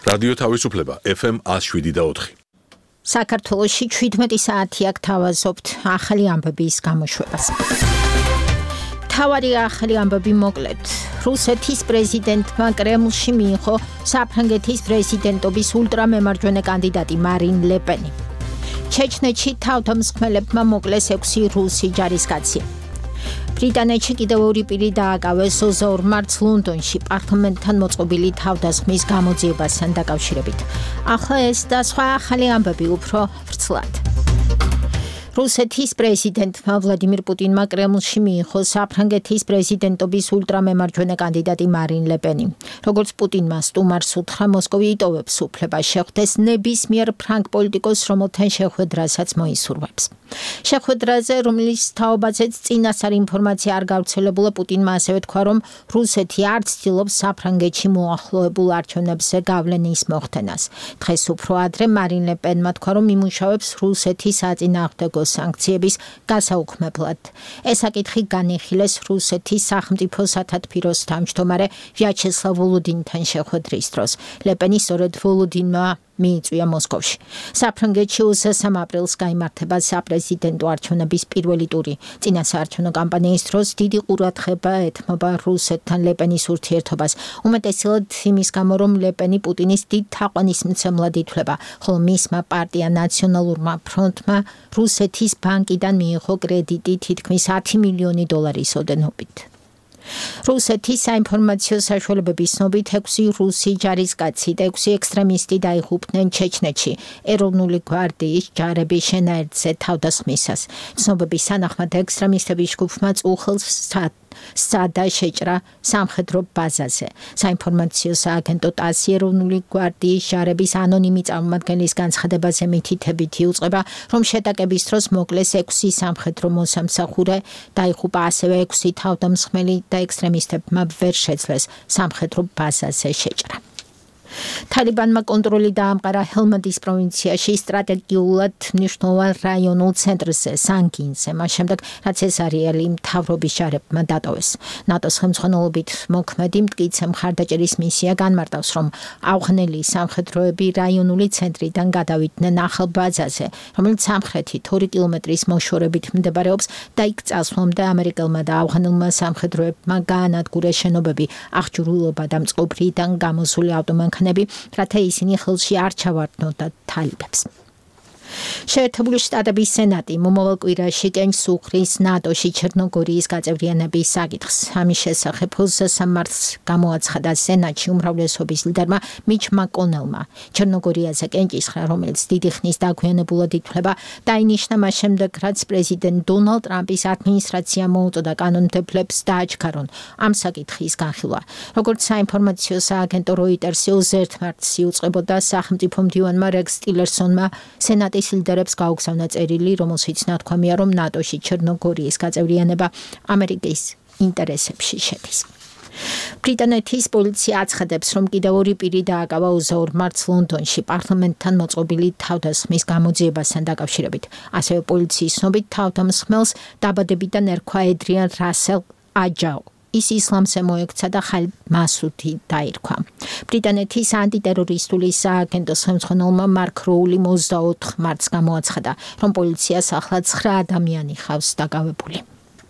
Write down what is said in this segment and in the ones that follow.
რადიო თავისუფლება FM 107.4. საქართველოში 17 საათიაკ თავაზობთ ახალი ამბების გამოშვებას. თავარი ახალი ამბები მოკლედ. რუსეთის პრეზიდენტმა კრემლში მიიღო საფრანგეთის პრეზიდენტობის ულტრამემარჯვენე კანდიდატი მარინ ლე პენი. ჩეჩნეთში თავდამსხმელებმა მოკლეს 6 რუსი ჯარისკაცი. ბრიტანეთში კიდევ ორი პირი დააკავეს 22 მარტს ლონდონში პარლამენტთან მოწყობილი თავდასხმის გამოძიებასთან დაკავშირებით. ახლა ეს და სხვა ახალი ამბები უფრო ვრცლად. რუსეთის პრეზიდენტმა ვლადიმირ პუტინმა კრემლში მიიღო საფრანგეთის პრეზიდენტობის ულტრამემარჯვენე კანდიდატი მარინ ლე პენი. როგორც პუტინმა სტუმარს უთხრა, მოსკოვი იტოვებს უფლებას შეხვდეს ნებისმიერ ფრანგ პოლიტიკოს, რომელთან შეხვედრასაც მოისურვებს. შეხვედრაზე, რომლის თაობაზეც წინასწარ ინფორმაცია არ გავრცელებულა, პუტინმა ასევე თქვა, რომ რუსეთი არ ცდილობს საფრანგეთში მოახლოებულ არჩევნებზე გავლენის მოხდენას. დღეს უფრო ადრე მარინ ლე პენმა თქვა, რომ იმუშავებს რუსეთის საწინააღმდეგო სანქციების გასაუქმებლად. ეს საკითხი განიხილეს რუსეთის სახელმწიფო სათათბიროს თავმჯდომარე ვიაჩესლავ ვოლოდინთან შეხვედრის დროს. ლე პენი სწორედ ვოლოდინმა მიიწვია მოსკოვში. საფრანგეთში 23 აპრილს გაიმართება საპრეზიდენტო არჩევნების პირველი ტური. წინა საარჩევნო კამპანიის დროს დიდი ყურადღება ეთმობა რუსეთთან ლე პენის ურთიერთობას. უმეტესად იმის გამო, რომ ლე პენი პუტინის დიდ თაყვანისმცემლად ითვლება, ხოლო მისმა პარტია ნაციონალურმა ფრონტმა რუსეთის ბანკიდან მიიღო კრედიტი თითქმის 10 მილიონი დოლარის ოდენობით. რუსეთის საინფორმაციო საშუალებების ცნობით 6 რუსი ჯარისკაცი და 6 ექსტრემისტი დაიღუპნენ ჩეჩნეთში ეროვნული გვარდიის ჯარების შენაერთზე თავდასხმისას. ცნობების თანახმად ექსტრემისტების ჯგუფმა წუხელს სცადა შეჭრა სამხედრო ბაზაზე. საინფორმაციო სააგენტო ტასი ეროვნული გვარდიის ჯარების ანონიმი წარმომადგენლის განცხადებაზე მითითებით იუწყება, რომ შეტაკების დროს მოკლეს 6 სამხედრო მოსამსახურე, დაიღუპა ასევე 6 თავდამსხმელი და ექსტრემისტებმა ვერ შეძლეს სამხედრო ბაზაზე შეჭრა. თალიბანმა კონტროლი დაამყარა ჰელმანდის პროვინციაში სტრატეგიულად მნიშვნელოვან რაიონულ ცენტრზე, სანგინზე, მას შემდეგ, რაც ეს არეალი მთავრობის ჯარებმა დატოვეს. ნატოს ხელმძღვანელობით მოქმედი მტკიცე მხარდაჭერის მისია განმარტავს, რომ ავღანელი სამხედროები რაიონული ცენტრიდან გადავიდნენ ახალ ბაზაზე, რომელიც სამხრეთით 2 კილომეტრის მოშორებით მდებარეობს და იქ წასვლამდე ამერიკელმა და ავღანელმა სამხედროებმა გაანადგურეს შენობები, აღჭურვილობა და მწყობრიდან გამოსული ავტომანქანები, რათა ისინი ხელში არ ჩავარდნოდათ თალიბებს. შეერთებული შტატების სენატი მომავალ კვირაში კენჭს უხრის ნატოში ჩერნოგორიის გაწევრიანების საკითხს. ამის შესახებ 23 მარტს გამოაცხადა სენატში უმრავლესობის ლიდერმა მიჩ მაკონელმა. ჩერნოგორიაზე კენჭისხრა, რომელიც დიდი ხნის დაგვიანებულად ითვლება, დაინიშნა მას შემდეგ, რაც პრეზიდენტ დონალდ ტრამპის ადმინისტრაციამ მოუწოდა კანონმდებლებს დააჩქარონ ამ საკითხის განხილვა. როგორც საინფორმაციო სააგენტო როიტერსი 21 მარტს იუწყებოდა, სახელმწიფო მდივანმა რეგს ტილერსონმა სენატის ლიდერებს გაუგზავნა წერილი, რომელშიც ნათქვამია, რომ ნატოში ჩერნოგორიის გაწევრიანება ამერიკის ინტერესებში შედის. ბრიტანეთის პოლიცია აცხადებს, რომ კიდევ ორი პირი დააკავა 22 მარტს ლონდონში პარლამენტთან მოწყობილი თავდასხმის გამოძიებასთან დაკავშირებით. ასევე პოლიციის ცნობით თავდამსხმელს დაბადებიდან ერქვა ედრიან რასელ აჯაო. ის ისლამზე მოექცა და ხალ მასუდი დაირქვა. ბრიტანეთის ანტიტერორისტული სააგენტოს ხელმძღვანელმა მარკ როული 24 მარტს გამოაცხადა, რომ პოლიციას ახლა 9 ადამიანი ხავს დაკავებული.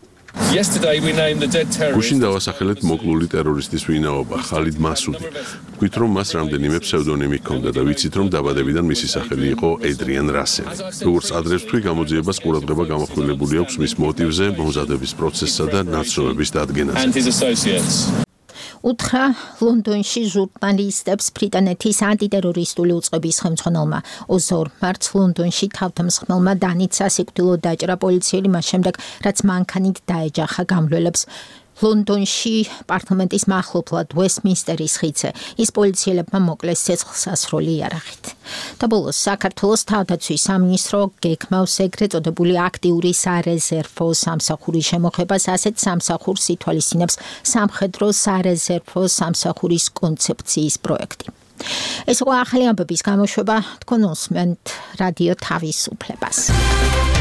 გუშინ დავასახელეთ მოკლული ტერორისტის ვინაობა ხალიდ მასუდი. ვთქვით, რომ მას რამდენიმე ფსევდონიმი ჰქონდა და ვიცით, რომ დაბადებიდან მისი სახელი იყო ედრიან რასელი. როგორც ადრე ვთქვი, გამოძიებას ყურადღება გამოხმელებული აქვს მის მოტივზე, მომზადების პროცესსა და ნაცნობების დადგენაზე. უთხრა ლონდონში ჟურნალისტებს ბრიტანეთის ანტიტერორისტული უწყების ხელმძღვანელმა. 22 მარტს ლონდონში თავდამსხმელმა დანით სასიკვდილოდ დაჭრა პოლიციელი მას შემდეგ, რაც მანქანით დაეჯახა გამლველებს ლონდონში პარლამენტის მახლობლად ვესტმინსტერის ხიდზე. ის პოლიციელებმა მოკლეს ცეცხლსასროლი იარაღით. და ბოლოს საქართველოს თავდაცვის სამინისტრო გეგმავს ეგრეთ წოდებული აქტიური სარეზერვო სამსახურის შემოღებას, ასეთ სამსახურს ითვალისწინებს სამხედრო სარეზერვო სამსახურის კონცეფციის პროექტი. ეს იყო ახალი ამბების გამოშვება, თქვენ უსმენთ რადიო თავისუფლებას.